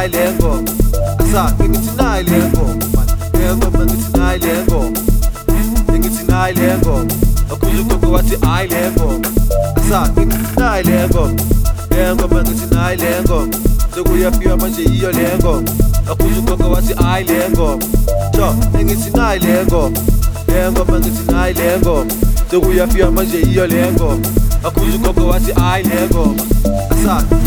nayi le ngoma asake ngithi nayi le ngoma ngengoma ngithi nayi le ngoma ngithi nayi le ngoma akhuza ugogo wathi ayi le ngoma asake ngithi nayi le ngoma ngengoma ngithi nayi le ngoma sekuyafika manje iyo le ngoma akhuza ugogo wathi ayi le ngoma cho ngithi nayi le ngoma ngengoma ngithi nayi le ngoma sekuyafika manje iyo le ngoma akhuza ugogo wathi ayi le ngoma asake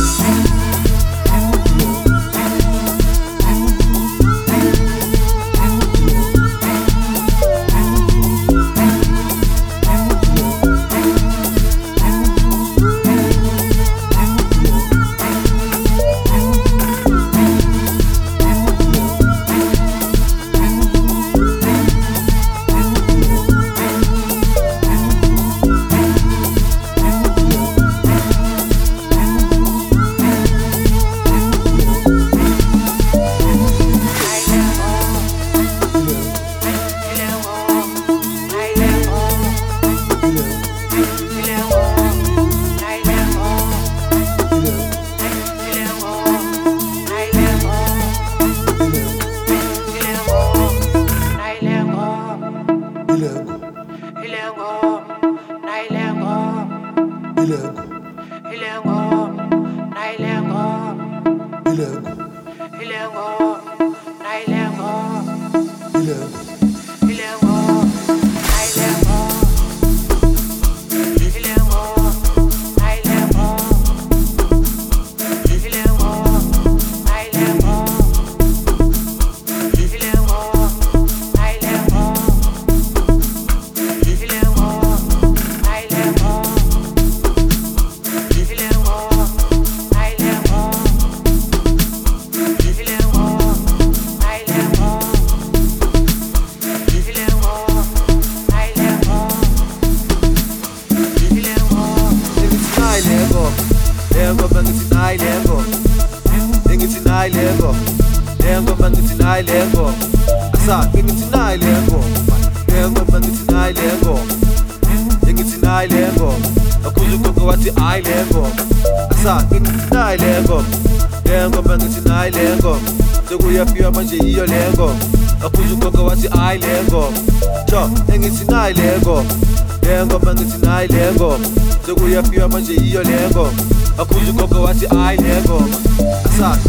sekuyafika manje iyo le ngoma akhuza ugogo wathi ayi le ngoma cho ngithi nayi le ngoma ngengoma ngithi nayi le ngoma sekuyafika manje iyo le ngoma akhuza ugogo wathi ayi le ngoma asake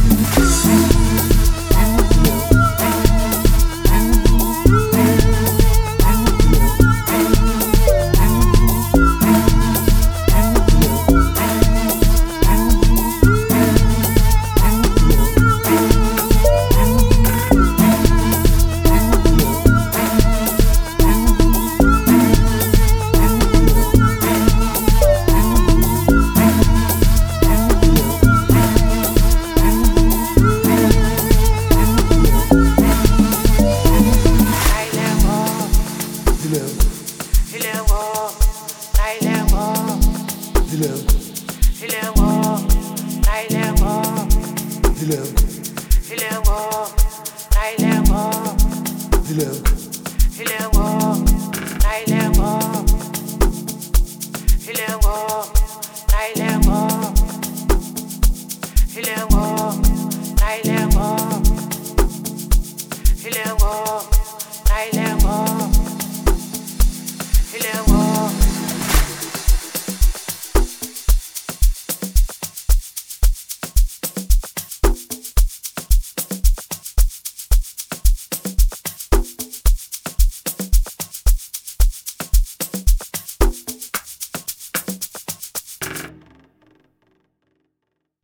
Ele é